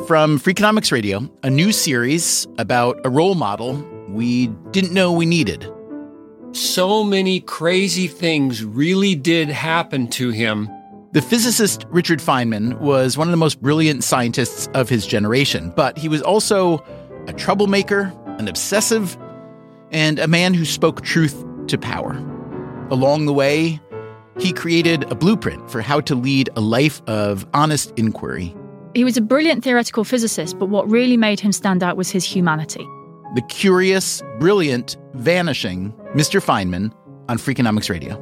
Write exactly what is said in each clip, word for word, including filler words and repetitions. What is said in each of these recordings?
from Freakonomics Radio, a new series about a role model we didn't know we needed. So many crazy things really did happen to him. The physicist Richard Feynman was one of the most brilliant scientists of his generation, but he was also a troublemaker, an obsessive, and a man who spoke truth to power. Along the way, he created a blueprint for how to lead a life of honest inquiry. He was a brilliant theoretical physicist, but what really made him stand out was his humanity. The curious, brilliant, vanishing Mister Feynman on Freakonomics Radio.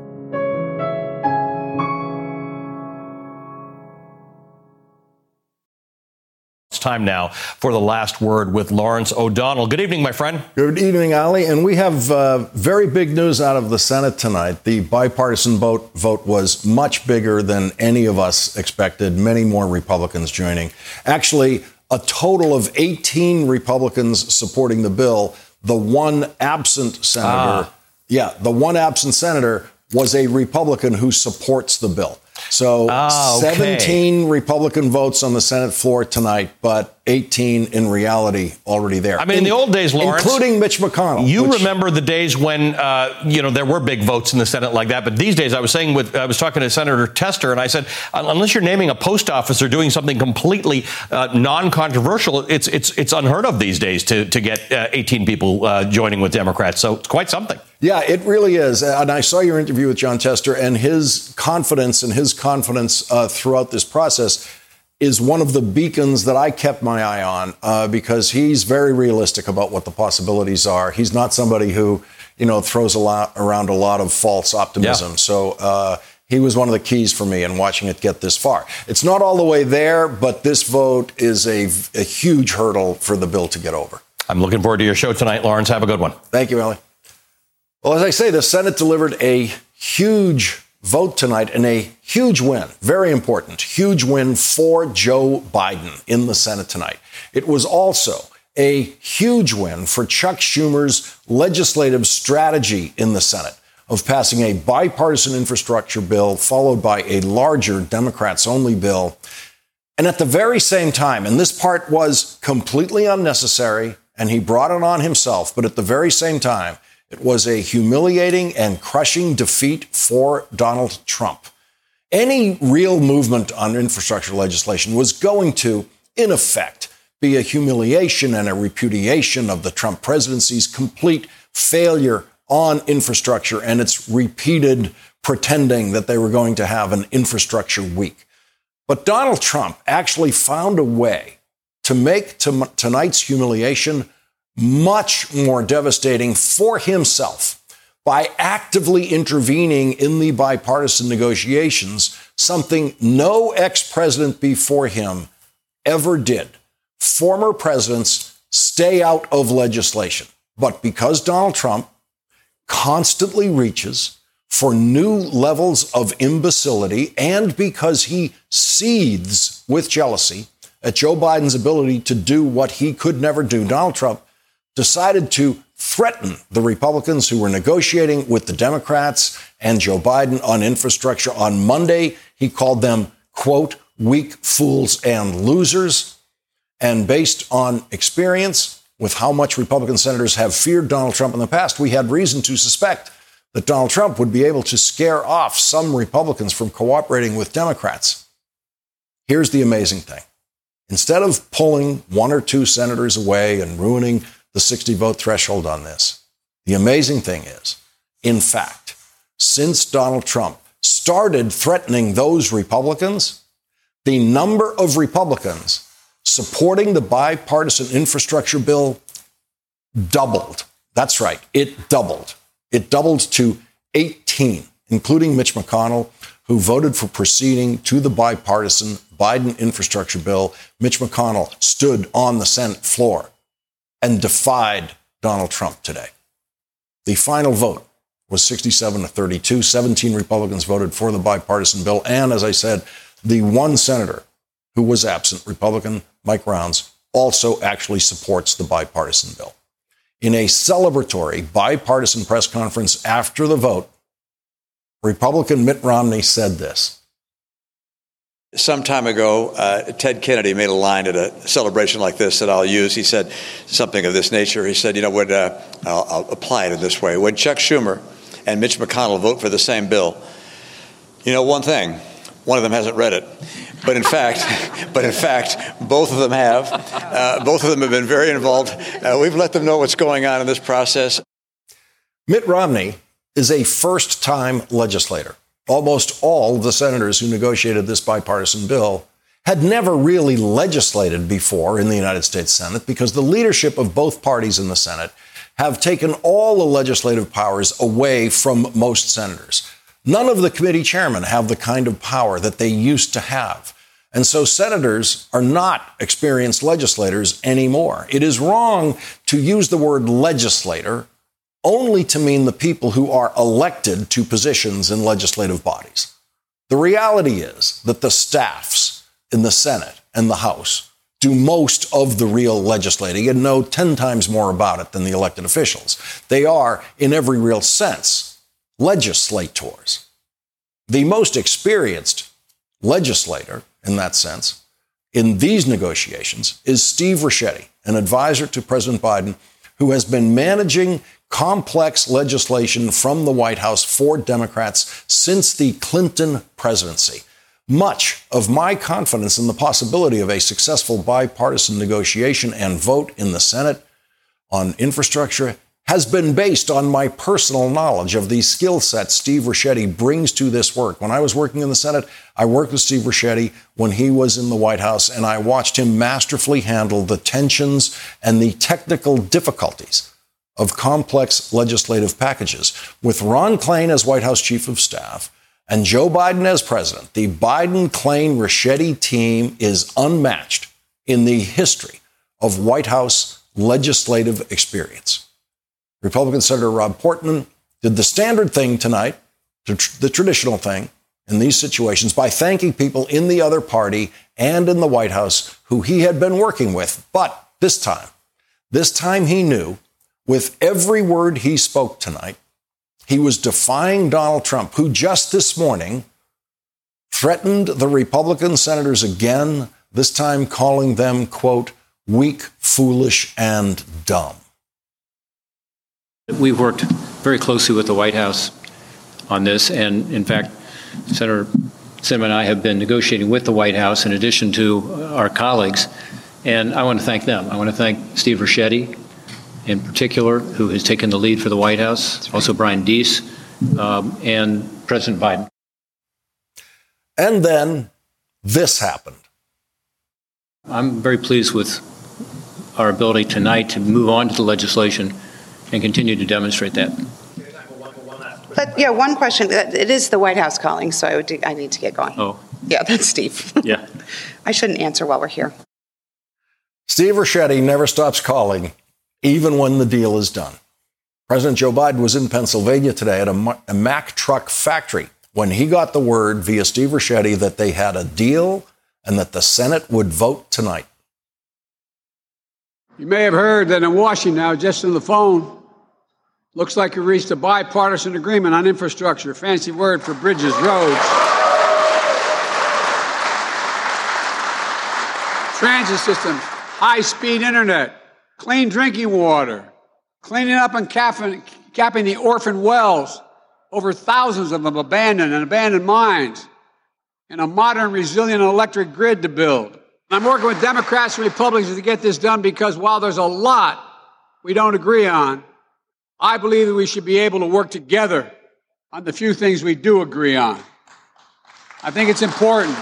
It's time now for the last word with Lawrence O'Donnell. Good evening, my friend. Good evening, Ali. And we have uh, very big news out of the Senate tonight. The bipartisan vote, vote was much bigger than any of us expected. Many more Republicans joining. Actually, a total of eighteen Republicans supporting the bill. The one absent senator, ah. yeah, the one absent senator was a Republican who supports the bill. So ah, okay. seventeen Republican votes on the Senate floor tonight, but eighteen in reality already there. I mean, in, in the old days, Lawrence, including Mitch McConnell. You which, remember the days when, uh, you know, there were big votes in the Senate like that. But these days, I was saying with, I was talking to Senator Tester, and I said, unless you're naming a post office or doing something completely uh, non-controversial, it's it's it's unheard of these days to to get uh, eighteen people uh, joining with Democrats. So it's quite something. Yeah, it really is. And I saw your interview with John Tester, and his confidence and his confidence uh, throughout this process is one of the beacons that I kept my eye on uh, because he's very realistic about what the possibilities are. He's not somebody who, you know, throws a lot around a lot of false optimism. Yeah. So uh, he was one of the keys for me in watching it get this far. It's not all the way there, but this vote is a, a huge hurdle for the bill to get over. I'm looking forward to your show tonight, Lawrence. Have a good one. Thank you, Ellie. Well, as I say, the Senate delivered a huge vote tonight and a huge win, very important, huge win for Joe Biden in the Senate tonight. It was also a huge win for Chuck Schumer's legislative strategy in the Senate of passing a bipartisan infrastructure bill followed by a larger Democrats-only bill. And at the very same time, and this part was completely unnecessary, and he brought it on himself, but at the very same time, it was a humiliating and crushing defeat for Donald Trump. Any real movement on infrastructure legislation was going to, in effect, be a humiliation and a repudiation of the Trump presidency's complete failure on infrastructure and its repeated pretending that they were going to have an infrastructure week. But Donald Trump actually found a way to make to tonight's humiliation much more devastating for himself by actively intervening in the bipartisan negotiations, something no ex-president before him ever did. Former presidents stay out of legislation. But because Donald Trump constantly reaches for new levels of imbecility and because he seethes with jealousy at Joe Biden's ability to do what he could never do, Donald Trump decided to threaten the Republicans who were negotiating with the Democrats and Joe Biden on infrastructure. On Monday, he called them, quote, weak fools and losers. And based on experience with how much Republican senators have feared Donald Trump in the past, we had reason to suspect that Donald Trump would be able to scare off some Republicans from cooperating with Democrats. Here's the amazing thing. Instead of pulling one or two senators away and ruining the sixty vote threshold on this, the amazing thing is, in fact, since Donald Trump started threatening those Republicans, the number of Republicans supporting the bipartisan infrastructure bill doubled. That's right, it doubled. It doubled to eighteen, including Mitch McConnell, who voted for proceeding to the bipartisan Biden infrastructure bill. Mitch McConnell stood on the Senate floor and defied Donald Trump today. The final vote was sixty-seven to thirty-two. seventeen Republicans voted for the bipartisan bill. And as I said, the one senator who was absent, Republican Mike Rounds, also actually supports the bipartisan bill. In a celebratory bipartisan press conference after the vote, Republican Mitt Romney said this: Some time ago, uh, Ted Kennedy made a line at a celebration like this that I'll use. He said something of this nature. He said, you know, when, uh, I'll, I'll apply it in this way. When Chuck Schumer and Mitch McConnell vote for the same bill, you know one thing, one of them hasn't read it. But in fact, but in fact, both of them have. Uh, both of them have been very involved. Uh, we've let them know what's going on in this process. Mitt Romney is a first-time legislator. Almost all of the senators who negotiated this bipartisan bill had never really legislated before in the United States Senate because the leadership of both parties in the Senate have taken all the legislative powers away from most senators. None of the committee chairmen have the kind of power that they used to have. And so senators are not experienced legislators anymore. It is wrong to use the word legislator only to mean the people who are elected to positions in legislative bodies. The reality is that the staffs in the Senate and the House do most of the real legislating and know ten times more about it than the elected officials. They are, in every real sense, legislators. The most experienced legislator, in that sense, in these negotiations is Steve Ricchetti, an advisor to President Biden, who has been managing complex legislation from the White House for Democrats since the Clinton presidency. Much of my confidence in the possibility of a successful bipartisan negotiation and vote in the Senate on infrastructure has been based on my personal knowledge of the skill set Steve Ricchetti brings to this work. When I was working in the Senate, I worked with Steve Ricchetti when he was in the White House, and I watched him masterfully handle the tensions and the technical difficulties of complex legislative packages. With Ron Klain as White House Chief of Staff and Joe Biden as president, the Biden-Klain-Ricchetti team is unmatched in the history of White House legislative experience. Republican Senator Rob Portman did the standard thing tonight, the traditional thing in these situations, by thanking people in the other party and in the White House who he had been working with. But this time, this time he knew, with every word he spoke tonight, he was defying Donald Trump, who just this morning threatened the Republican senators again, this time calling them, quote, weak, foolish, and dumb. We've worked very closely with the White House on this, and in fact, Senator Sinema and I have been negotiating with the White House in addition to our colleagues, and I want to thank them. I want to thank Steve Ricchetti, in particular, who has taken the lead for the White House, also Brian Deese, um, and President Biden. And then this happened. I'm very pleased with our ability tonight to move on to the legislation and continue to demonstrate that. But yeah, one question. It is the White House calling, so I, would do, I need to get going. Oh. Yeah, that's Steve. Yeah. I shouldn't answer while we're here. Steve Ricchetti never stops calling, even when the deal is done. President Joe Biden was in Pennsylvania today at a, a Mack truck factory when he got the word via Steve Ricchetti that they had a deal and that the Senate would vote tonight. You may have heard that in Washington now, just on the phone, looks like we reached a bipartisan agreement on infrastructure, fancy word for bridges, roads, transit systems, high-speed internet, clean drinking water, cleaning up and capping, capping the orphan wells, over thousands of them abandoned and abandoned mines, and a modern, resilient electric grid to build. I'm working with Democrats and Republicans to get this done because while there's a lot we don't agree on, I believe that we should be able to work together on the few things we do agree on. I think it's important.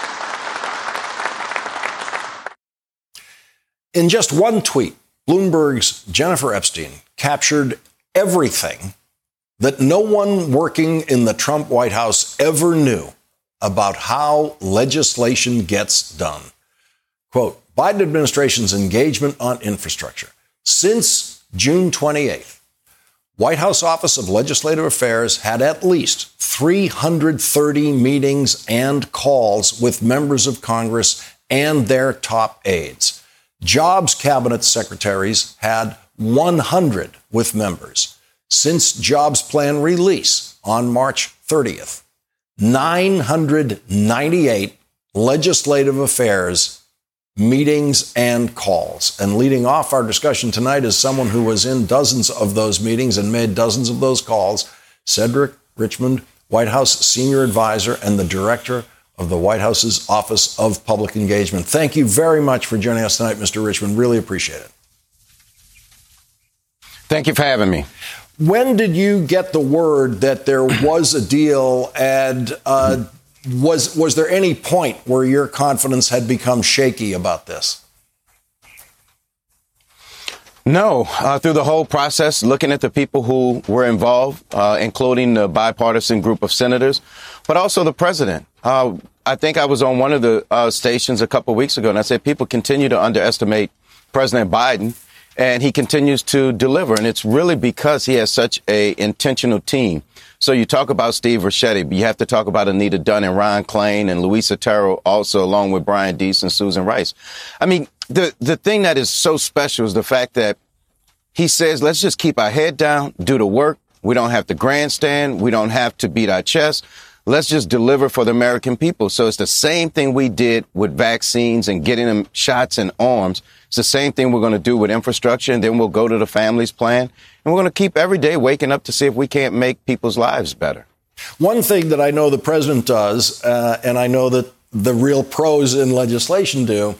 In just one tweet, Bloomberg's Jennifer Epstein captured everything that no one working in the Trump White House ever knew about how legislation gets done. Quote, Biden administration's engagement on infrastructure. Since June twenty-eighth, White House Office of Legislative Affairs had at least three hundred thirty meetings and calls with members of Congress and their top aides. Jobs cabinet secretaries had one hundred with members. Since Jobs Plan release on March thirtieth, nine hundred ninety-eight legislative affairs meetings and calls. And leading off our discussion tonight is someone who was in dozens of those meetings and made dozens of those calls, Cedric Richmond, White House senior advisor and the director of the White House's Office of Public Engagement. Thank you very much for joining us tonight, Mister Richmond. Really appreciate it. Thank you for having me. When did you get the word that there was a deal, and uh, was was there any point where your confidence had become shaky about this? No, uh, through the whole process, looking at the people who were involved, uh, including the bipartisan group of senators, but also the president. Uh, I think I was on one of the uh, stations a couple of weeks ago, and I said people continue to underestimate President Biden, and he continues to deliver. And it's really because he has such a intentional team. So you talk about Steve Ricchetti, but you have to talk about Anita Dunn and Ron Klain and Luis Otero also, along with Brian Deese and Susan Rice. I mean, the, the thing that is so special is the fact that he says, let's just keep our head down, do the work. We don't have to grandstand. We don't have to beat our chest. Let's just deliver for the American people. So it's the same thing we did with vaccines and getting them shots and arms. It's the same thing we're going to do with infrastructure. And then we'll go to the families plan. And we're going to keep every day waking up to see if we can't make people's lives better. One thing that I know the president does, uh, and I know that the real pros in legislation do,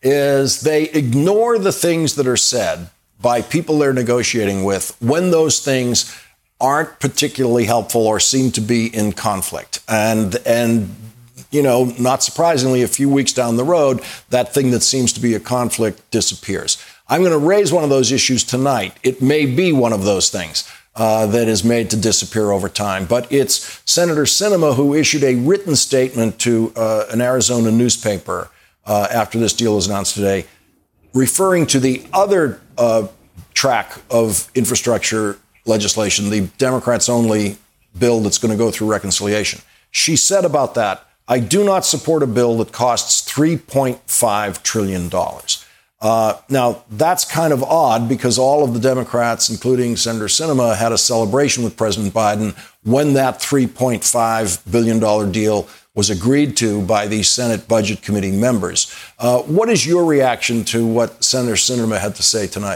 is they ignore the things that are said by people they're negotiating with when those things aren't particularly helpful or seem to be in conflict. And, and you know, not surprisingly, a few weeks down the road, that thing that seems to be a conflict disappears. I'm going to raise one of those issues tonight. It may be one of those things uh, that is made to disappear over time. But it's Senator Sinema who issued a written statement to uh, an Arizona newspaper uh, after this deal was announced today, referring to the other uh, track of infrastructure legislation, the Democrats-only bill that's going to go through reconciliation. She said about that, I do not support a bill that costs three point five trillion dollars. Uh, now, that's kind of odd because all of the Democrats, including Senator Sinema, had a celebration with President Biden when that three point five billion dollars deal was agreed to by the Senate Budget Committee members. Uh, what is your reaction to what Senator Sinema had to say tonight?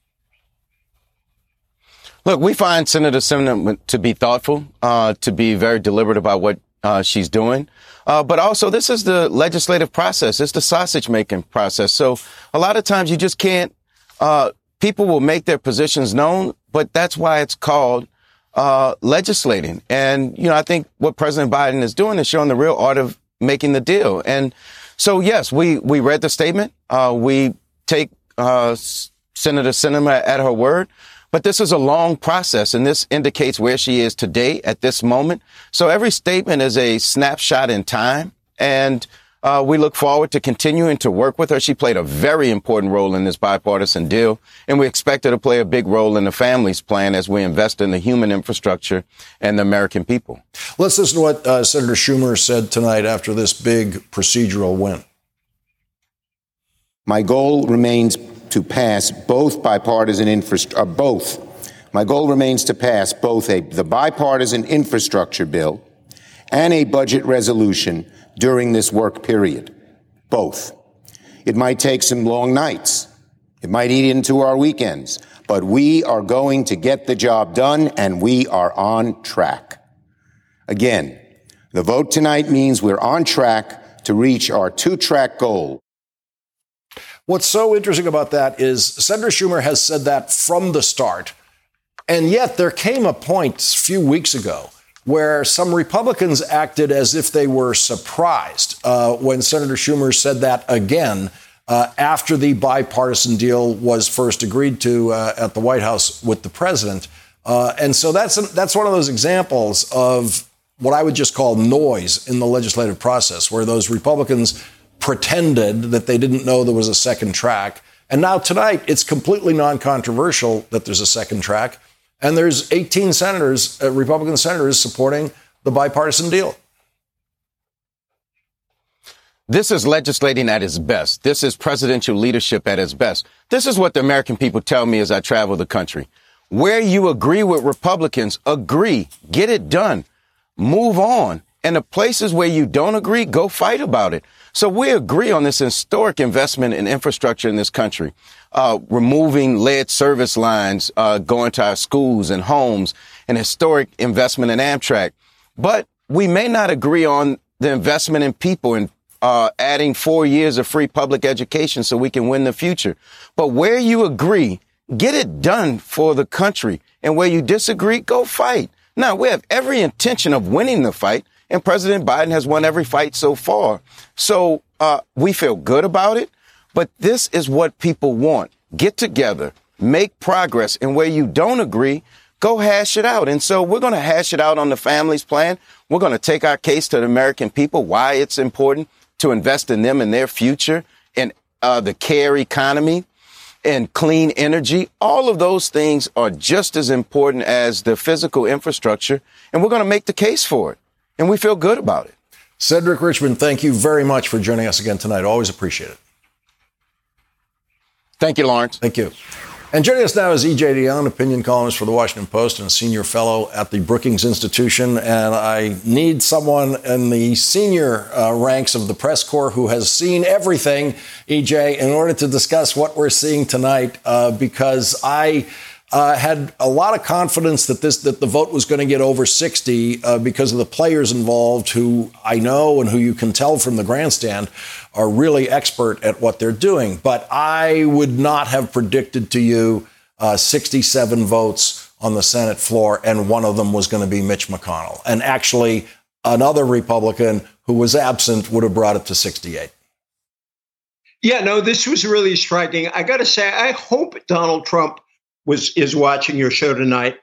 Look, we find Senator Sinema to be thoughtful, uh, to be very deliberate about what uh, she's doing. Uh, but also, this is the legislative process. It's the sausage-making process. So a lot of times you just can't uh, people will make their positions known, but that's why it's called uh legislating. And, you know, I think what President Biden is doing is showing the real art of making the deal. And so, yes, we we read the statement. Uh we take uh Senator Sinema at her word. But this is a long process, and this indicates where she is today at this moment. So every statement is a snapshot in time, and uh, we look forward to continuing to work with her. She played a very important role in this bipartisan deal, and we expect her to play a big role in the families plan as we invest in the human infrastructure and the American people. Let's listen to what uh, Senator Schumer said tonight after this big procedural win. My goal remains to pass both bipartisan infrastructure, uh, both. My goal remains to pass both a, the bipartisan infrastructure bill and a budget resolution during this work period. Both. It might take some long nights. It might eat into our weekends, but we are going to get the job done, and we are on track. Again, the vote tonight means we're on track to reach our two-track goal. What's so interesting about that is Senator Schumer has said that from the start. And yet there came a point a few weeks ago where some Republicans acted as if they were surprised uh, when Senator Schumer said that again uh, after the bipartisan deal was first agreed to uh, at the White House with the president. Uh, and so that's that's one of those examples of what I would just call noise in the legislative process, where those Republicans pretended that they didn't know there was a second track. And now tonight, it's completely non-controversial that there's a second track. And there's eighteen senators, uh, Republican senators, supporting the bipartisan deal. This is legislating at its best. This is presidential leadership at its best. This is what the American people tell me as I travel the country. Where you agree with Republicans, agree, get it done, move on. And the places where you don't agree, go fight about it. So we agree on this historic investment in infrastructure in this country, uh, removing lead service lines, uh, going to our schools and homes, and historic investment in Amtrak. But we may not agree on the investment in people and uh, adding four years of free public education so we can win the future. But where you agree, get it done for the country. And where you disagree, go fight. Now, we have every intention of winning the fight, and President Biden has won every fight so far. So uh, we feel good about it. But this is what people want. Get together, make progress. And where you don't agree, go hash it out. And so we're going to hash it out on the family's plan. We're going to take our case to the American people, why it's important to invest in them and their future, and uh, the care economy and clean energy. All of those things are just as important as the physical infrastructure. And we're going to make the case for it. And we feel good about it. Cedric Richmond, thank you very much for joining us again tonight. Always appreciate it. Thank you, Lawrence. Thank you. And joining us now is E J Dionne, opinion columnist for The Washington Post and a senior fellow at the Brookings Institution. And I need someone in the senior uh, ranks of the press corps who has seen everything, E J, in order to discuss what we're seeing tonight, uh, because I uh, had a lot of confidence that this that the vote was going to get over sixty uh, because of the players involved who I know and who you can tell from the grandstand are really expert at what they're doing. But I would not have predicted to you uh, sixty-seven votes on the Senate floor, and one of them was going to be Mitch McConnell. And actually, another Republican who was absent would have brought it to sixty-eight. Yeah, no, this was really striking. I got to say, I hope Donald Trump was is watching your show tonight,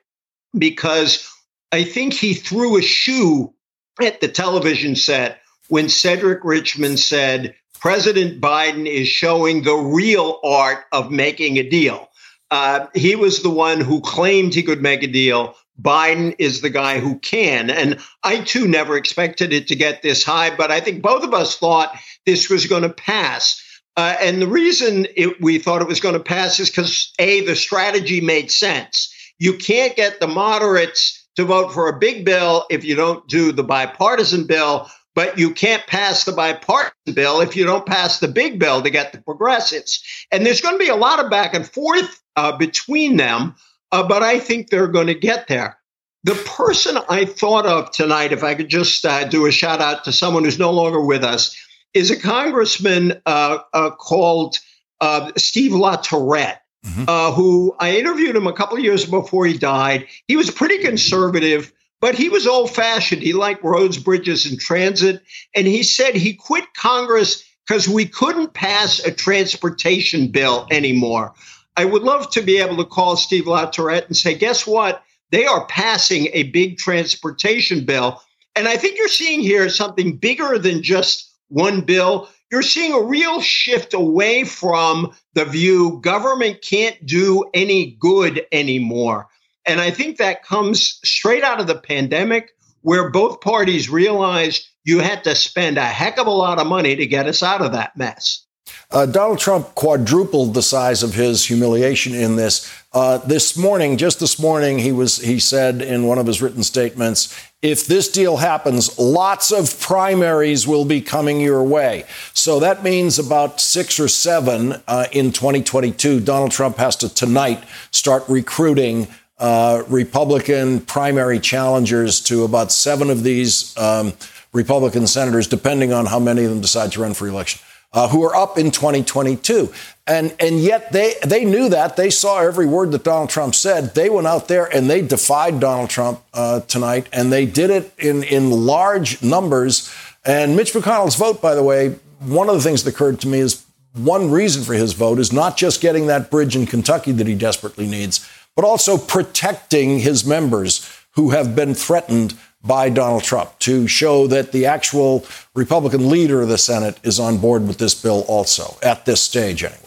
because I think he threw a shoe at the television set when Cedric Richmond said, President Biden is showing the real art of making a deal. Uh, he was the one who claimed he could make a deal. Biden is the guy who can. And I, too, never expected it to get this high, but I think both of us thought this was going to pass. Uh, and the reason it, we thought it was going to pass is because, A, the strategy made sense. You can't get the moderates to vote for a big bill if you don't do the bipartisan bill, but you can't pass the bipartisan bill if you don't pass the big bill to get the progressives. And there's going to be a lot of back and forth uh, between them, uh, but I think they're going to get there. The person I thought of tonight, if I could just uh, do a shout out to someone who's no longer with us, is a congressman uh, uh, called uh, Steve LaTourette, mm-hmm. uh, who I interviewed him a couple of years before he died. He was pretty conservative, but he was old-fashioned. He liked roads, bridges, and transit. And he said he quit Congress because we couldn't pass a transportation bill anymore. I would love to be able to call Steve LaTourette and say, guess what? They are passing a big transportation bill. And I think you're seeing here something bigger than just one bill. You're seeing a real shift away from the view government can't do any good anymore. And I think that comes straight out of the pandemic, where both parties realized you had to spend a heck of a lot of money to get us out of that mess. Uh, Donald Trump quadrupled the size of his humiliation in this. Uh, this morning, just this morning, he was he said in one of his written statements, if this deal happens, lots of primaries will be coming your way. So that means about six or seven uh, in twenty twenty-two. Donald Trump has to tonight start recruiting uh, Republican primary challengers to about seven of these um, Republican senators, depending on how many of them decide to run for election. Uh, who are up in twenty twenty-two. And and yet they, they knew that. They saw every word that Donald Trump said. They went out there and they defied Donald Trump uh, tonight, and they did it in, in large numbers. And Mitch McConnell's vote, by the way, one of the things that occurred to me is one reason for his vote is not just getting that bridge in Kentucky that he desperately needs, but also protecting his members who have been threatened by Donald Trump, to show that the actual Republican leader of the Senate is on board with this bill also, at this stage anyway.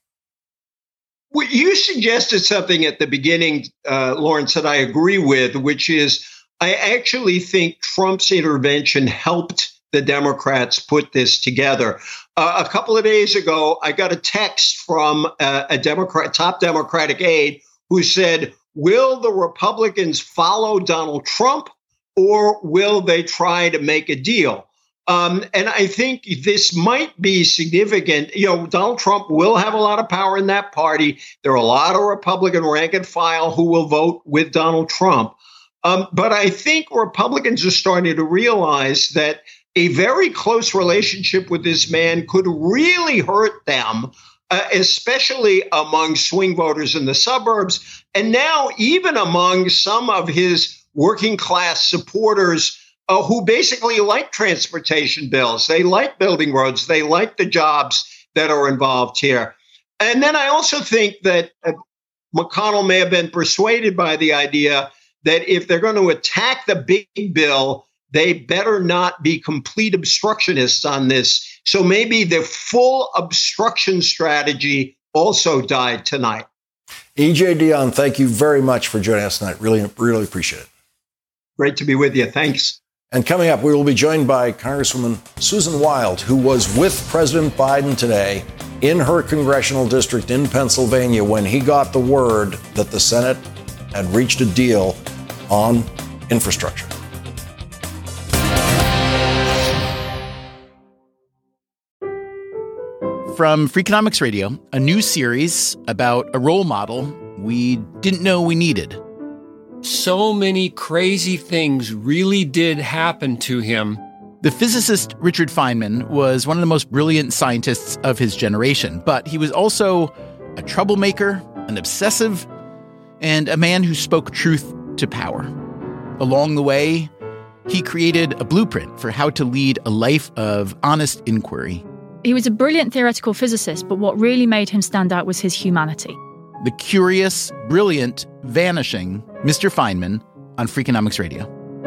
Well, you suggested something at the beginning, uh, Lawrence, that I agree with, which is I actually think Trump's intervention helped the Democrats put this together. Uh, a couple of days ago, I got a text from a, a Democrat, top Democratic aide who said, will the Republicans follow Donald Trump, or will they try to make a deal? Um, and I think this might be significant. You know, Donald Trump will have a lot of power in that party. There are a lot of Republican rank and file who will vote with Donald Trump. Um, but I think Republicans are starting to realize that a very close relationship with this man could really hurt them, uh, especially among swing voters in the suburbs, and now even among some of his working class supporters uh, who basically like transportation bills. They like building roads. They like the jobs that are involved here. And then I also think that uh, McConnell may have been persuaded by the idea that if they're going to attack the big bill, they better not be complete obstructionists on this. So maybe the full obstruction strategy also died tonight. E J Dionne, thank you very much for joining us tonight. Really, really appreciate it. Great to be with you. Thanks. And coming up, we will be joined by Congresswoman Susan Wild, who was with President Biden today in her congressional district in Pennsylvania when he got the word that the Senate had reached a deal on infrastructure. From Freakonomics Radio, a new series about a role model we didn't know we needed. So many crazy things really did happen to him. The physicist Richard Feynman was one of the most brilliant scientists of his generation, but he was also a troublemaker, an obsessive, and a man who spoke truth to power. Along the way, he created a blueprint for how to lead a life of honest inquiry. He was a brilliant theoretical physicist, but what really made him stand out was his humanity. The curious, brilliant, vanishing Mister Feynman on Freakonomics Radio.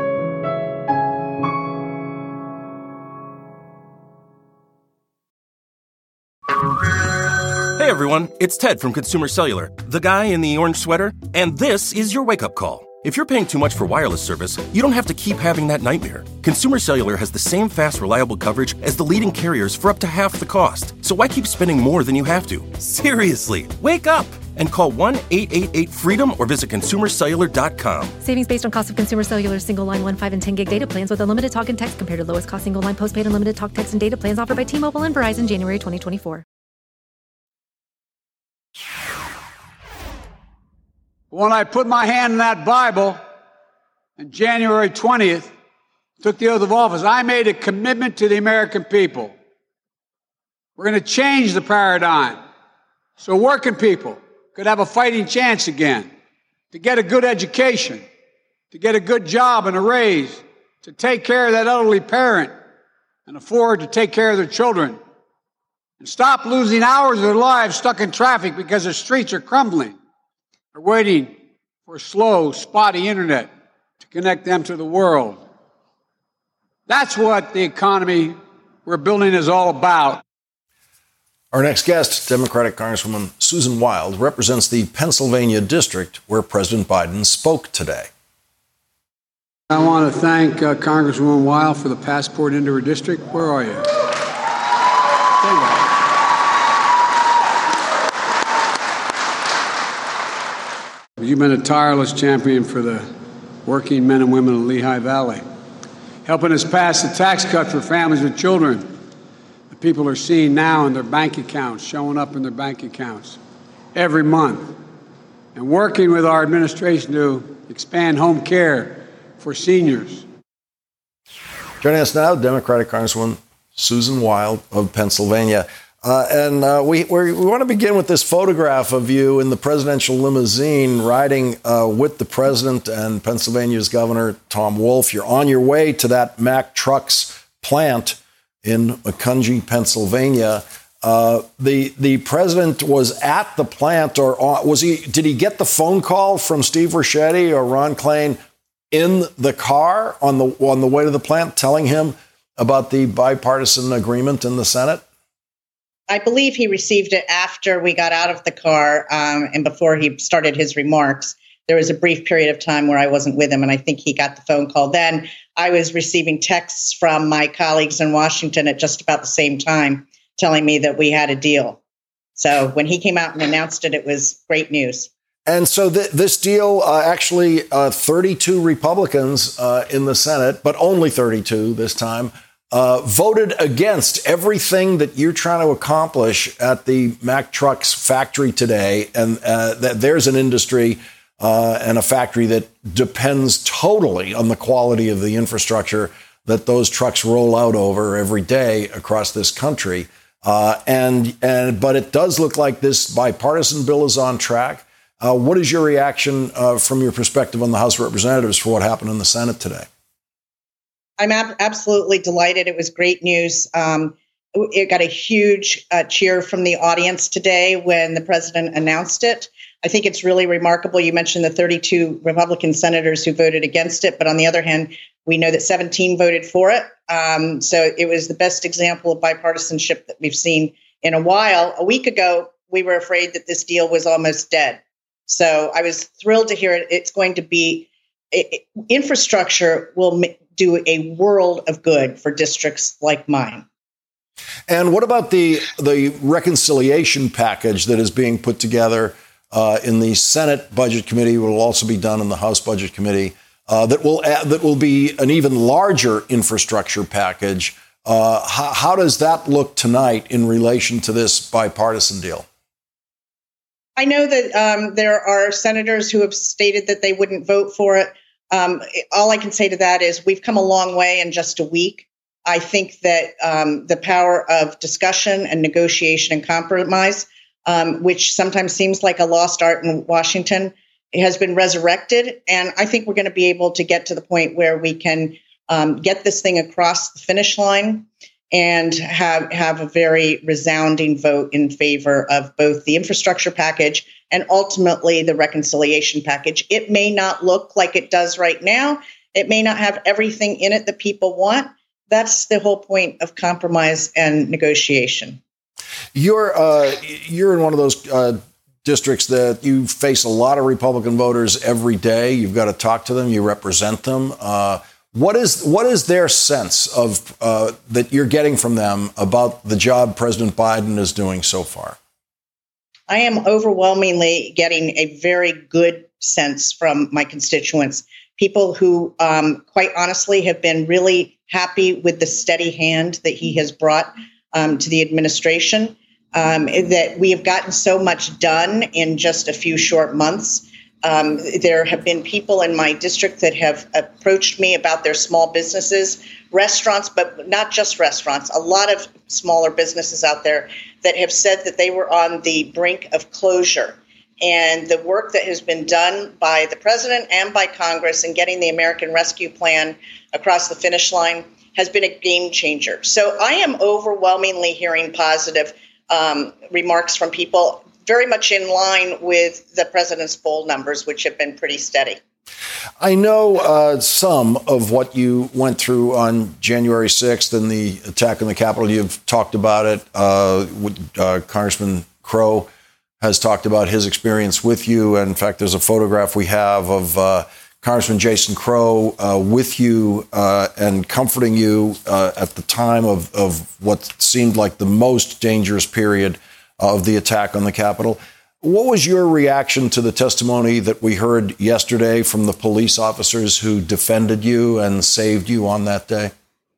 Hey everyone, it's Ted from Consumer Cellular, the guy in the orange sweater, and this is your wake-up call. If you're paying too much for wireless service, you don't have to keep having that nightmare. Consumer Cellular has the same fast, reliable coverage as the leading carriers for up to half the cost. So why keep spending more than you have to? Seriously, wake up and call one eight eight eight freedom or visit consumer cellular dot com. Savings based on cost of Consumer Cellular single line one, five, and ten gig data plans with unlimited talk and text compared to lowest cost single line postpaid unlimited talk, text, and data plans offered by T-Mobile and Verizon January twenty twenty-four. When I put my hand in that Bible on January twentieth, took the oath of office, I made a commitment to the American people. We're going to change the paradigm so working people could have a fighting chance again, to get a good education, to get a good job and a raise, to take care of that elderly parent and afford to take care of their children, and stop losing hours of their lives stuck in traffic because the streets are crumbling, or waiting for a slow, spotty internet to connect them to the world. That's what the economy we're building is all about. Our next guest, Democratic Congresswoman Susan Wild, represents the Pennsylvania district where President Biden spoke today. I want to thank uh, Congresswoman Wild for the passport into her district. Where are you? You've been a tireless champion for the working men and women of Lehigh Valley, helping us pass the tax cut for families with children. People are seeing now in their bank accounts, showing up in their bank accounts every month, and working with our administration to expand home care for seniors. Joining us now, Democratic Congresswoman Susan Wild of Pennsylvania. Uh, and uh, we we want to begin with this photograph of you in the presidential limousine riding uh, with the president and Pennsylvania's Governor Tom Wolf. You're on your way to that Mack Trucks plant in Macungie, Pennsylvania. Uh, the the president was at the plant, or was he? Did he get the phone call from Steve Ricchetti or Ron Klain in the car on the on the way to the plant, telling him about the bipartisan agreement in the Senate? I believe he received it after we got out of the car um, and before he started his remarks. There was a brief period of time where I wasn't with him, and I think he got the phone call then. I was receiving texts from my colleagues in Washington at just about the same time telling me that we had a deal. So when he came out and announced it, it was great news. And so th- this deal, uh, actually, uh, thirty-two Republicans uh, in the Senate, but only thirty-two this time, uh, voted against everything that you're trying to accomplish at the Mack Trucks factory today. And uh, th- there's an industry uh, and a factory that depends totally on the quality of the infrastructure that those trucks roll out over every day across this country. Uh, and and but it does look like this bipartisan bill is on track. Uh, what is your reaction uh, from your perspective on the House of Representatives for what happened in the Senate today? I'm ab- absolutely delighted. It was great news. Um, it got a huge uh, cheer from the audience today when the president announced it. I think it's really remarkable. You mentioned the thirty-two Republican senators who voted against it, but on the other hand, we know that seventeen voted for it. Um, so it was the best example of bipartisanship that we've seen in a while. A week ago, we were afraid that this deal was almost dead. So I was thrilled to hear it. It's going to be it, infrastructure will m- do a world of good for districts like mine. And what about the the reconciliation package that is being put together uh, in the Senate Budget Committee? Will also be done in the House Budget Committee. Uh, that will add, that will be an even larger infrastructure package. Uh, how, how does that look tonight in relation to this bipartisan deal? I know that um, there are senators who have stated that they wouldn't vote for it. Um, all I can say to that is we've come a long way in just a week. I think that um, the power of discussion and negotiation and compromise, um, which sometimes seems like a lost art in Washington, has been resurrected. And I think we're going to be able to get to the point where we can um, get this thing across the finish line and have have a very resounding vote in favor of both the infrastructure package and ultimately the reconciliation package. It may not look like it does right now. It may not have everything in it that people want. That's the whole point of compromise and negotiation. You're uh, you're in one of those uh, districts that you face a lot of Republican voters every day. You've got to talk to them. You represent them. Uh, What is what is their sense of uh, that you're getting from them about the job President Biden is doing so far? I am overwhelmingly getting a very good sense from my constituents, people who, um, quite honestly, have been really happy with the steady hand that he has brought um, to the administration, um, that we have gotten so much done in just a few short months. Um, there have been people in my district that have approached me about their small businesses, restaurants, but not just restaurants, a lot of smaller businesses out there that have said that they were on the brink of closure. And the work that has been done by the president and by Congress in getting the American Rescue Plan across the finish line has been a game changer. So I am overwhelmingly hearing positive um, remarks from people, very much in line with the president's poll numbers, which have been pretty steady. I know uh, some of what you went through on January sixth and the attack on the Capitol. You've talked about it. Uh, uh, Congressman Crow has talked about his experience with you. And in fact, there's a photograph we have of uh, Congressman Jason Crow uh, with you uh, and comforting you uh, at the time of, of what seemed like the most dangerous period of the attack on the Capitol. What was your reaction to the testimony that we heard yesterday from the police officers who defended you and saved you on that day?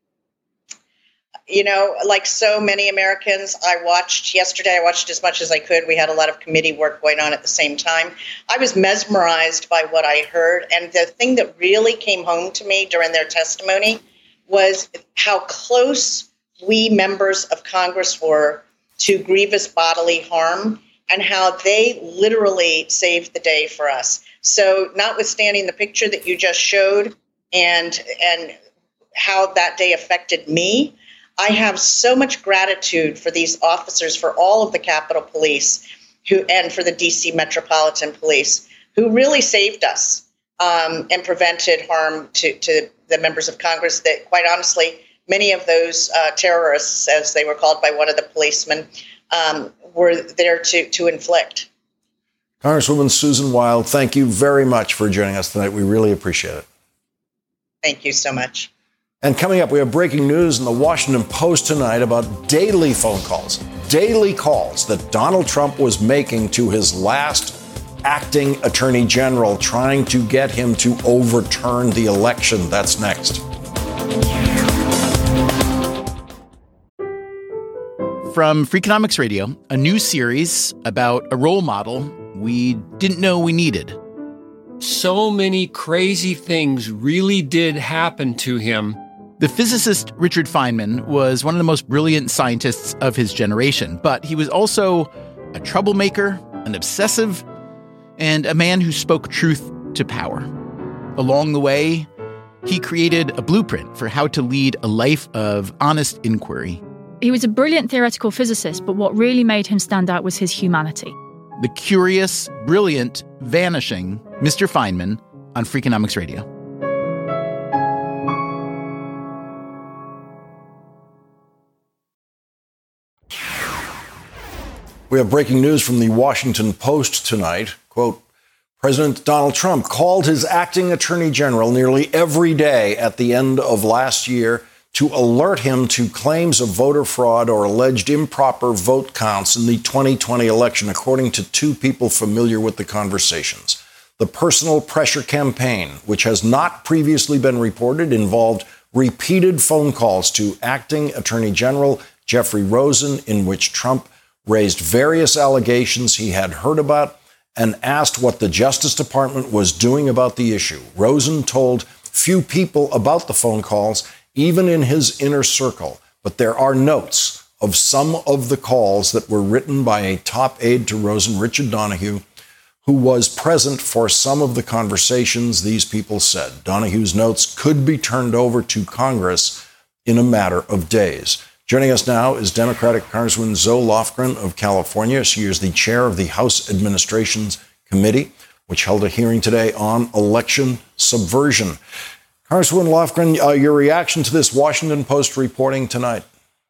You know, like so many Americans, I watched yesterday, I watched as much as I could. We had a lot of committee work going on at the same time. I was mesmerized by what I heard. And the thing that really came home to me during their testimony was how close we members of Congress were to grievous bodily harm, and how they literally saved the day for us. So notwithstanding the picture that you just showed and and how that day affected me, I have so much gratitude for these officers, for all of the Capitol Police who and for the D C Metropolitan Police, who really saved us um, and prevented harm to, to the members of Congress that, quite honestly, many of those uh, terrorists, as they were called by one of the policemen, um, were there to, to inflict. Congresswoman Susan Wild, thank you very much for joining us tonight. We really appreciate it. Thank you so much. And coming up, we have breaking news in the Washington Post tonight about daily phone calls, daily calls that Donald Trump was making to his last acting attorney general, trying to get him to overturn the election. That's next. From Freakonomics Radio, a new series about a role model we didn't know we needed. So many crazy things really did happen to him. The physicist Richard Feynman was one of the most brilliant scientists of his generation, but he was also a troublemaker, an obsessive, and a man who spoke truth to power. Along the way, he created a blueprint for how to lead a life of honest inquiry. He was a brilliant theoretical physicist, but what really made him stand out was his humanity. The curious, brilliant, vanishing Mister Feynman on Freakonomics Radio. We have breaking news from the Washington Post tonight. Quote, President Donald Trump called his acting attorney general nearly every day at the end of last year to alert him to claims of voter fraud or alleged improper vote counts in the twenty twenty election, according to two people familiar with the conversations. The personal pressure campaign, which has not previously been reported, involved repeated phone calls to acting attorney general Jeffrey Rosen, in which Trump raised various allegations he had heard about and asked what the Justice Department was doing about the issue. Rosen told few people about the phone calls, even in his inner circle, but there are notes of some of the calls that were written by a top aide to Rosen, Richard Donoghue, who was present for some of the conversations, these people said. Donoghue's notes could be turned over to Congress in a matter of days. Joining us now is Democratic Congresswoman Zoe Lofgren of California. She is the chair of the House Administration's Committee, which held a hearing today on election subversion. Congresswoman Lofgren, uh, your reaction to this Washington Post reporting tonight?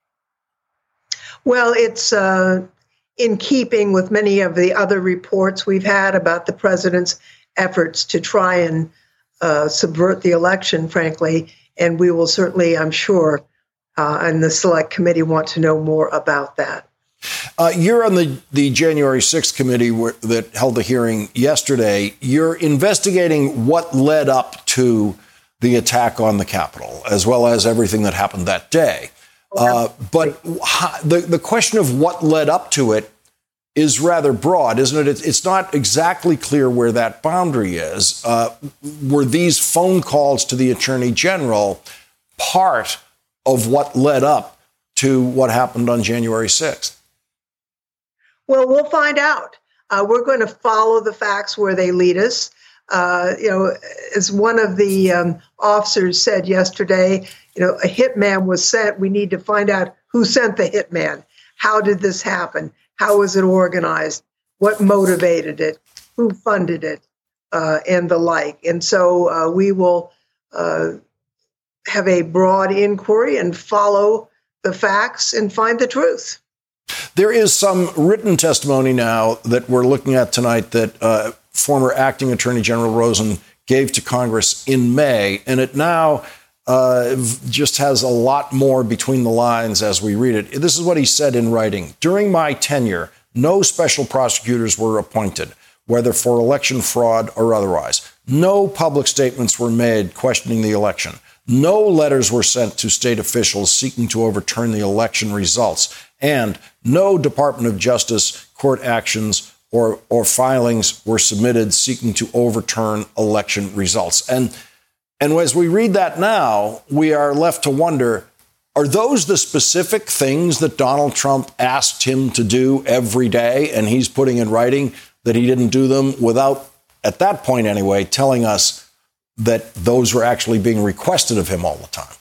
Well, it's uh, in keeping with many of the other reports we've had about the president's efforts to try and uh, subvert the election, frankly. And we will certainly, I'm sure, uh, and the Select Committee want to know more about that. Uh, you're on the, the January sixth committee where, that held the hearing yesterday. You're investigating what led up to the attack on the Capitol, as well as everything that happened that day. Uh, but the, the question of what led up to it is rather broad, isn't it? It's not exactly clear where that boundary is. Uh, were these phone calls to the Attorney General part of what led up to what happened on January sixth? Well, we'll find out. Uh, we're going to follow the facts where they lead us. Uh, you know, as one of the um, officers said yesterday, you know, a hitman was sent. We need to find out who sent the hitman. How did this happen? How was it organized? What motivated it? Who funded it? Uh, and the like. And so uh, we will uh, have a broad inquiry and follow the facts and find the truth. There is some written testimony now that we're looking at tonight that uh, former acting Attorney General Rosen gave to Congress in May, and it now uh, just has a lot more between the lines as we read it. This is what he said in writing. During my tenure, no special prosecutors were appointed, whether for election fraud or otherwise. No public statements were made questioning the election. No letters were sent to state officials seeking to overturn the election results. And no Department of Justice court actions or, or filings were submitted seeking to overturn election results. And, and as we read that now, we are left to wonder, are those the specific things that Donald Trump asked him to do every day, and he's putting in writing that he didn't do them without, at that point anyway, telling us that those were actually being requested of him all the time?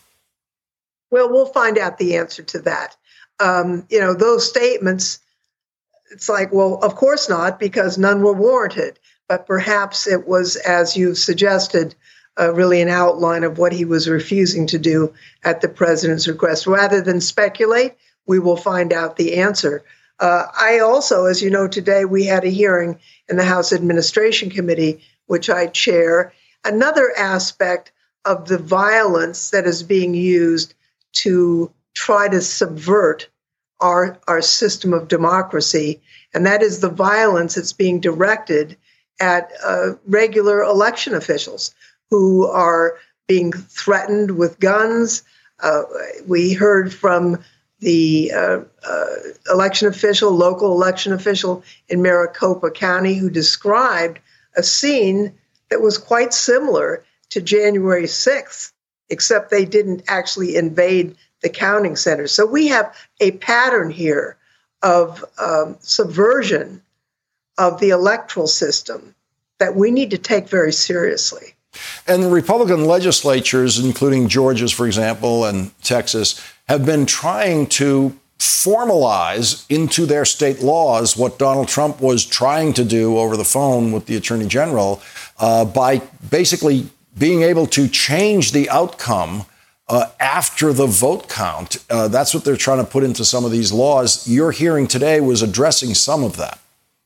Well, we'll find out the answer to that. Um, you know, those statements, it's like, well, of course not, because none were warranted. But perhaps it was, as you suggested, uh, really an outline of what he was refusing to do at the president's request. Rather than speculate, we will find out the answer. Uh, I also, as you know, today we had a hearing in the House Administration Committee, which I chair. Another aspect of the violence that is being used to try to subvert our, our system of democracy, and that is the violence that's being directed at uh, regular election officials who are being threatened with guns. Uh, we heard from the uh, uh, election official, local election official in Maricopa County, who described a scene that was quite similar to January sixth, except they didn't actually invade the counting center. So we have a pattern here of um, subversion of the electoral system that we need to take very seriously. And the Republican legislatures, including Georgia's, for example, and Texas, have been trying to formalize into their state laws what Donald Trump was trying to do over the phone with the Attorney General uh, by basically being able to change the outcome uh, after the vote count. Uh, that's what they're trying to put into some of these laws. Your hearing today was addressing some of that.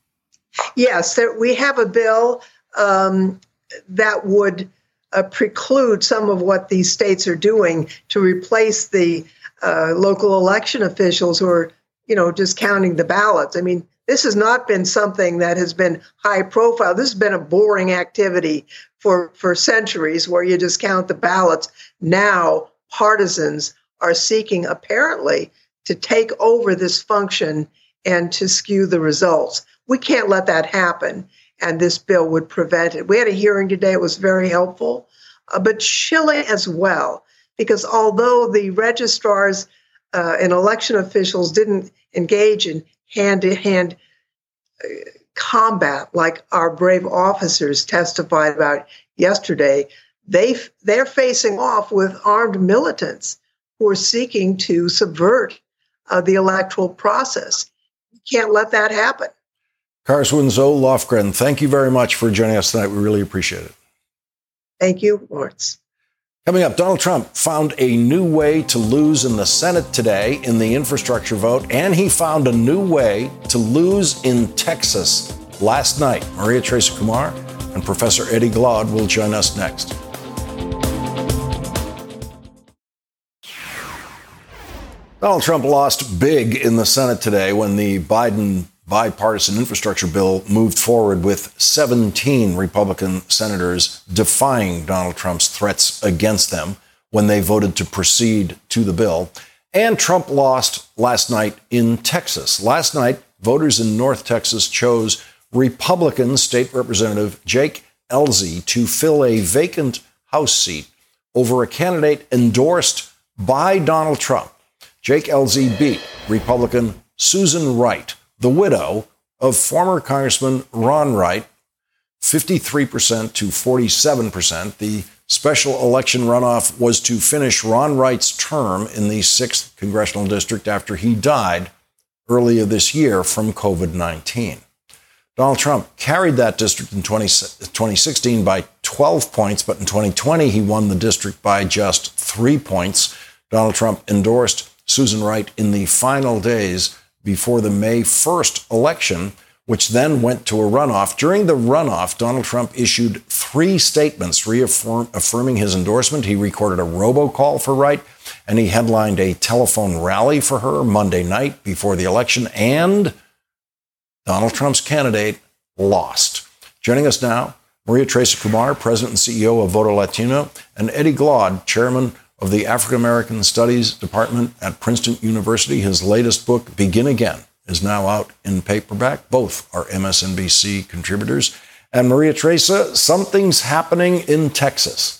Yes, there, we have a bill um, that would uh, preclude some of what these states are doing to replace the uh, local election officials who are, you know, just counting the ballots. I mean, this has not been something that has been high profile. This has been a boring activity for, for centuries where you just count the ballots. Now, partisans are seeking, apparently, to take over this function and to skew the results. We can't let that happen, and this bill would prevent it. We had a hearing today. It was very helpful, uh, but chilling as well, because although the registrars uh, and election officials didn't engage in hand-to-hand uh, combat like our brave officers testified about yesterday, they, they're facing off with armed militants who are seeking to subvert uh, the electoral process. We can't let that happen. Congresswoman Zoe Lofgren, thank you very much for joining us tonight. We really appreciate it. Thank you, Lawrence. Coming up, Donald Trump found a new way to lose in the Senate today in the infrastructure vote, and he found a new way to lose in Texas last night. Maria Teresa Kumar and Professor Eddie Glaude will join us next. Donald Trump lost big in the Senate today when the Biden bipartisan infrastructure bill moved forward with seventeen Republican senators defying Donald Trump's threats against them when they voted to proceed to the bill. And Trump lost last night in Texas. Last night, voters in North Texas chose Republican State Representative Jake Ellzey to fill a vacant House seat over a candidate endorsed by Donald Trump. Jake Ellzey beat Republican Susan Wright, the widow of former Congressman Ron Wright, fifty-three percent to forty-seven percent. The special election runoff was to finish Ron Wright's term in the sixth congressional district after he died earlier this year from covid nineteen. Donald Trump carried that district in twenty sixteen by twelve points, but in twenty twenty, he won the district by just three points. Donald Trump endorsed Susan Wright in the final days before the May first election, which then went to a runoff. During the runoff, Donald Trump issued three statements reaffirm, affirming his endorsement. He recorded a robocall for Wright, and he headlined a telephone rally for her Monday night before the election, and Donald Trump's candidate lost. Joining us now, Maria Teresa Kumar, President and C E O of Voto Latino, and Eddie Glaude, Chairman of the African American Studies Department at Princeton University. His latest book, Begin Again, is now out in paperback. Both are M S N B C contributors. And Maria Teresa, something's happening in Texas.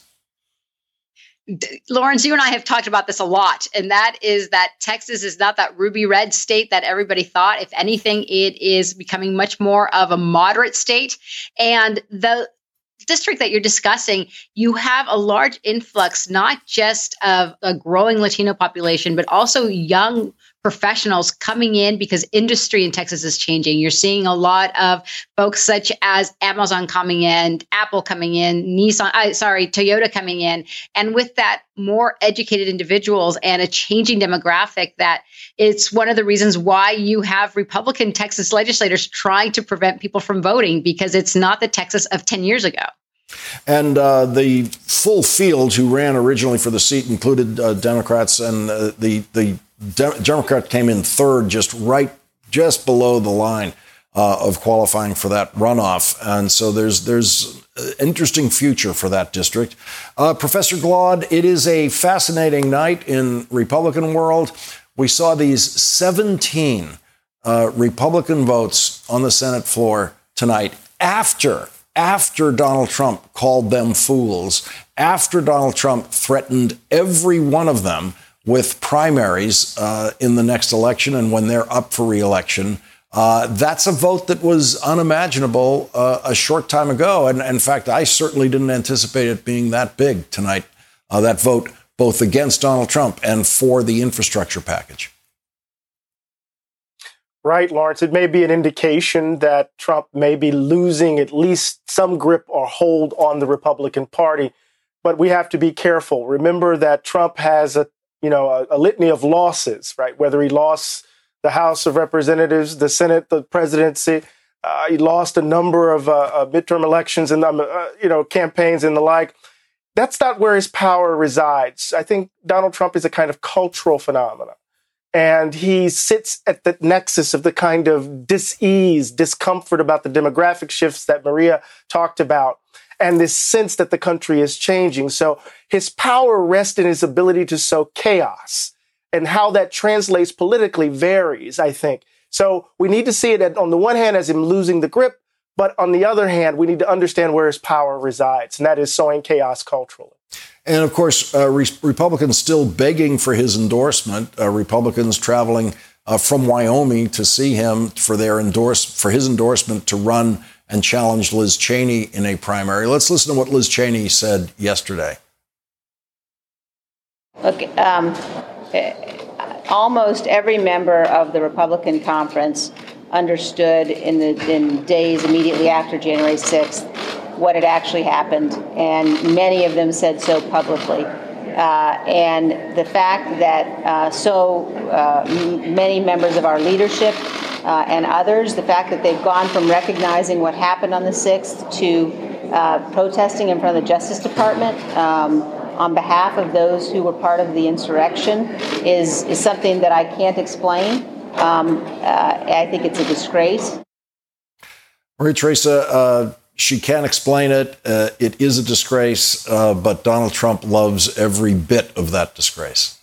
Lawrence, you and I have talked about this a lot, and that is that Texas is not that ruby red state that everybody thought. If anything, it is becoming much more of a moderate state. And the district that you're discussing, you have a large influx, not just of a growing Latino population, but also young professionals coming in because industry in Texas is changing. You're seeing a lot of folks such as Amazon coming in, Apple coming in, Nissan, uh, sorry, Toyota coming in. And with that, more educated individuals and a changing demographic, that it's one of the reasons why you have Republican Texas legislators trying to prevent people from voting, because it's not the Texas of ten years ago. And uh, the full field who ran originally for the seat included uh, Democrats, and uh, the the De- Democrat came in third, just right, just below the line. uh, of qualifying for that runoff. And so there's there's an interesting future for that district. Uh, Professor Glaude, it is a fascinating night in Republican world. We saw these seventeen uh, Republican votes on the Senate floor tonight after after Donald Trump called them fools, after Donald Trump threatened every one of them with primaries uh, in the next election and when they're up for re-election. Uh, that's a vote that was unimaginable uh, a short time ago. And in fact, I certainly didn't anticipate it being that big tonight, uh, that vote both against Donald Trump and for the infrastructure package. Right, Lawrence. It may be an indication that Trump may be losing at least some grip or hold on the Republican Party. But we have to be careful. Remember that Trump has a, you know, a, a litany of losses, right? Whether he lost the House of Representatives, the Senate, the presidency, uh, he lost a number of uh, uh, midterm elections and, um, uh, you know, campaigns and the like. That's not where his power resides. I think Donald Trump is a kind of cultural phenomenon. And he sits at the nexus of the kind of dis-ease, discomfort about the demographic shifts that Maria talked about, and this sense that the country is changing. So his power rests in his ability to sow chaos. And how that translates politically varies, I think. So we need to see it on the one hand as him losing the grip, but on the other hand, we need to understand where his power resides, and that is sowing chaos culturally. And of course, uh, re- Republicans still begging for his endorsement. Uh, Republicans traveling uh, from Wyoming to see him for their endorse for his endorsement to run and challenge Liz Cheney in a primary. Let's listen to what Liz Cheney said yesterday. Look, um, almost every member of the Republican conference understood in the in days immediately after January sixth what had actually happened, and many of them said so publicly. Uh, and the fact that uh, so uh, m- many members of our leadership uh, and others, the fact that they've gone from recognizing what happened on the sixth to uh, protesting in front of the Justice Department um, on behalf of those who were part of the insurrection is, is something that I can't explain. Um, uh, I think it's a disgrace. Maria Teresa, uh, she can't explain it. Uh, it is a disgrace, uh, but Donald Trump loves every bit of that disgrace.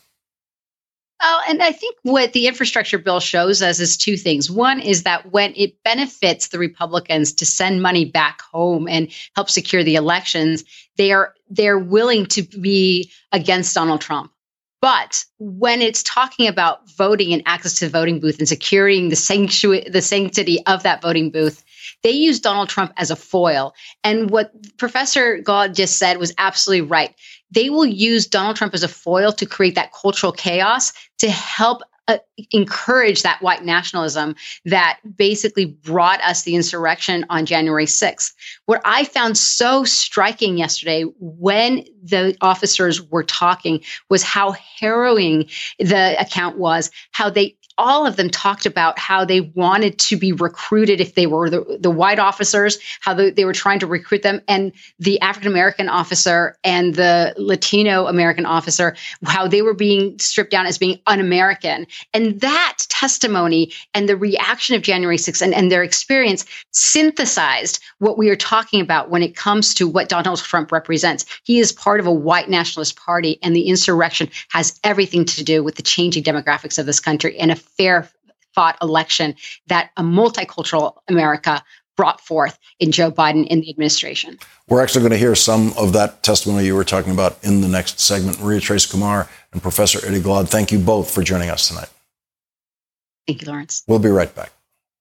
Oh, and I think what the infrastructure bill shows us is two things. One is that when it benefits the Republicans to send money back home and help secure the elections, they are they're willing to be against Donald Trump. But when it's talking about voting and access to the voting booth and securing the sanctuary, the sanctity of that voting booth, they use Donald Trump as a foil. And what Professor Glaude just said was absolutely right. They will use Donald Trump as a foil to create that cultural chaos to help uh, encourage that white nationalism that basically brought us the insurrection on January sixth. What I found so striking yesterday when the officers were talking was how harrowing the account was, how they all of them talked about how they wanted to be recruited if they were the, the white officers, how the, they were trying to recruit them, and the African-American officer and the Latino-American officer, how they were being stripped down as being un-American. And that testimony and the reaction of January sixth and, and their experience synthesized what we are talking about when it comes to what Donald Trump represents. He is part of a white nationalist party, and the insurrection has everything to do with the changing demographics of this country and a fair fought election that a multicultural America brought forth in Joe Biden in the administration. We're actually going to hear some of that testimony you were talking about in the next segment. Maria Teresa Kumar and Professor Eddie Glaude, thank you both for joining us tonight. Thank you, Lawrence. We'll be right back.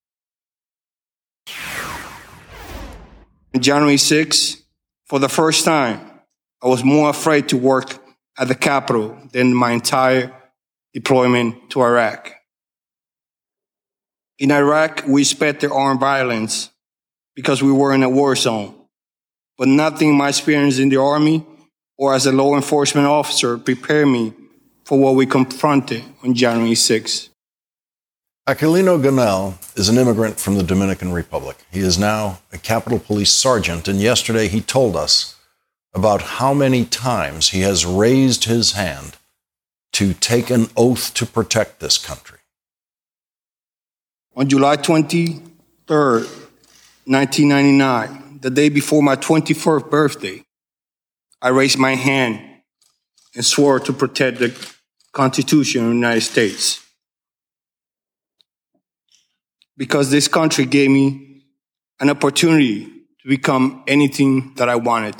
On January sixth, for the first time, I was more afraid to work at the Capitol than my entire deployment to Iraq. In Iraq, we expected armed violence because we were in a war zone, but nothing in my experience in the Army or as a law enforcement officer prepared me for what we confronted on January sixth. Aquilino Gonell is an immigrant from the Dominican Republic. He is now a Capitol Police sergeant, and yesterday he told us about how many times he has raised his hand to take an oath to protect this country. On July twentieth, third, nineteen ninety-nine, the day before my twenty-first birthday, I raised my hand and swore to protect the Constitution of the United States. Because this country gave me an opportunity to become anything that I wanted.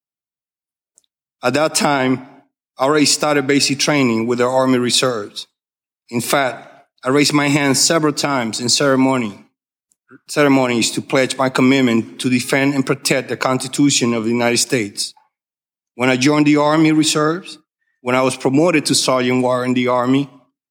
At that time, I already started basic training with the Army Reserves. In fact, I raised my hand several times in ceremony, ceremonies to pledge my commitment to defend and protect the Constitution of the United States. When I joined the Army Reserves, when I was promoted to Sergeant War in the Army,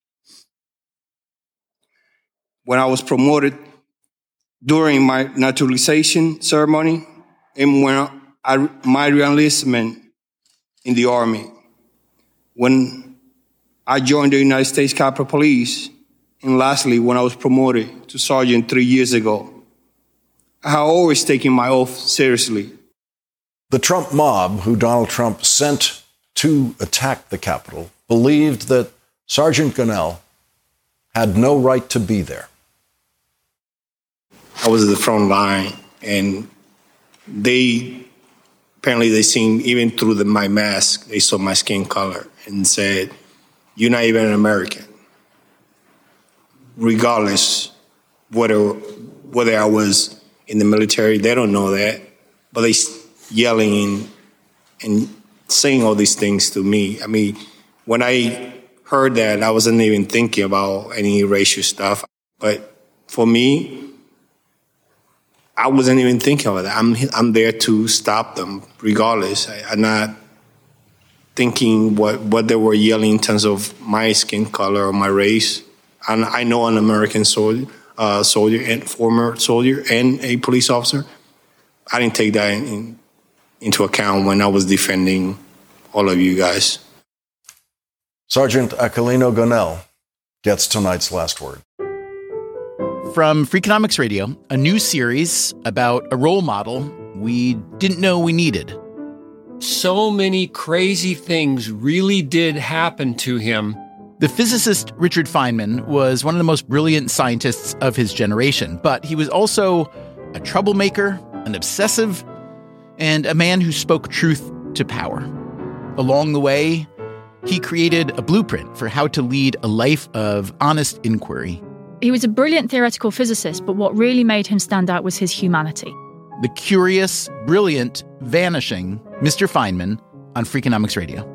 when I was promoted during my naturalization ceremony, and when I, my reenlistment in the Army, when I joined the United States Capitol Police, and lastly, when I was promoted to sergeant three years ago. I have always taken my oath seriously. The Trump mob, who Donald Trump sent to attack the Capitol, believed that Sergeant Gonell had no right to be there. I was at the front line, and they, apparently they seen, even through the, my mask, they saw my skin color and said, "You're not even an American." Regardless whether, whether I was in the military, they don't know that, but they yelling and, and saying all these things to me. I mean, when I heard that, I wasn't even thinking about any racial stuff. But for me, I wasn't even thinking about that. I'm I'm there to stop them, regardless. I, I'm not thinking what, what they were yelling in terms of my skin color or my race. And I know an American soldier, uh, soldier and former soldier and a police officer. I didn't take that in, into account when I was defending all of you guys. Sergeant Aquilino Gonell gets tonight's last word. From Freakonomics Radio, a new series about a role model we didn't know we needed. So many crazy things really did happen to him. The physicist Richard Feynman was one of the most brilliant scientists of his generation, but he was also a troublemaker, an obsessive, and a man who spoke truth to power. Along the way, he created a blueprint for how to lead a life of honest inquiry. He was a brilliant theoretical physicist, but what really made him stand out was his humanity. The curious, brilliant, vanishing Mister Feynman on Freakonomics Radio.